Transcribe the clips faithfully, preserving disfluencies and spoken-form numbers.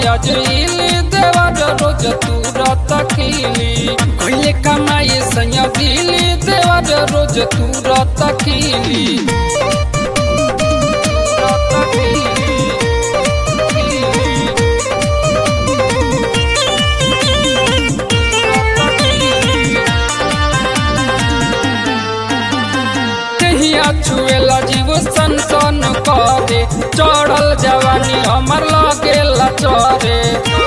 अजइली देवर रोज तुरत खिली कइले कमाई सैया दिली देवर रोज तुरत खिली छुएला जीव सन सन करे चढ़ल जवानी हमर लगेला चरे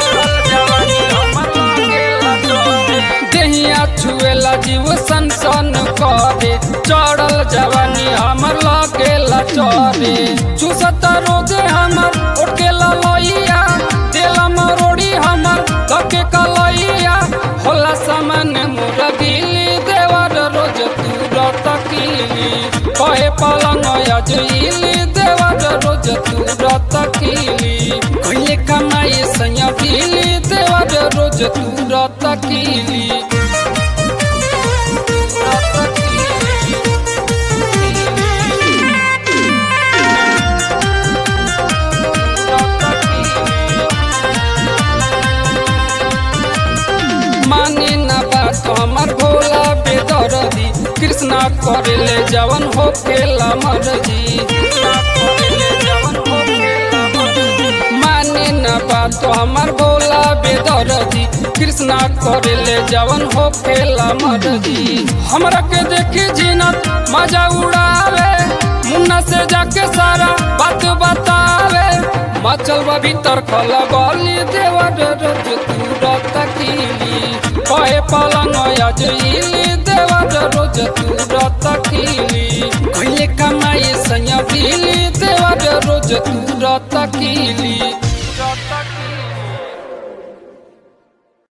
देहिया छुएला जीव सन सन करे चढ़ल जवानी हमर लगेला चरे चूसत रोजे हमर उठकेला लइया देला मरोड़ी हमर धके कलइया होला सामान मोर दिली देवर रोज तुरत खिली कहे पलंग अजइली देवर रोज तुरत खिली कइले कमाई सैया दिली देवर रोज तुरत खिली माने ना बात हमर भोला बेदर्दी कृष्णा करेले जवन होखेला मर्जी माने न बात हमर भोला बेदर्दी कृष्णा करेले जवन होखेला मर्जी हमरा के देखी जीनत मजा उड़ावे मुन्ना से जाके सारा बात बतावे मचल बा भीतर खला गली देवर रोज तुरत खिली कहे पलंग अजइली देवर रोज तुरत खिली कइले कमाई सैया दिली देवर रोज तुरत खिली।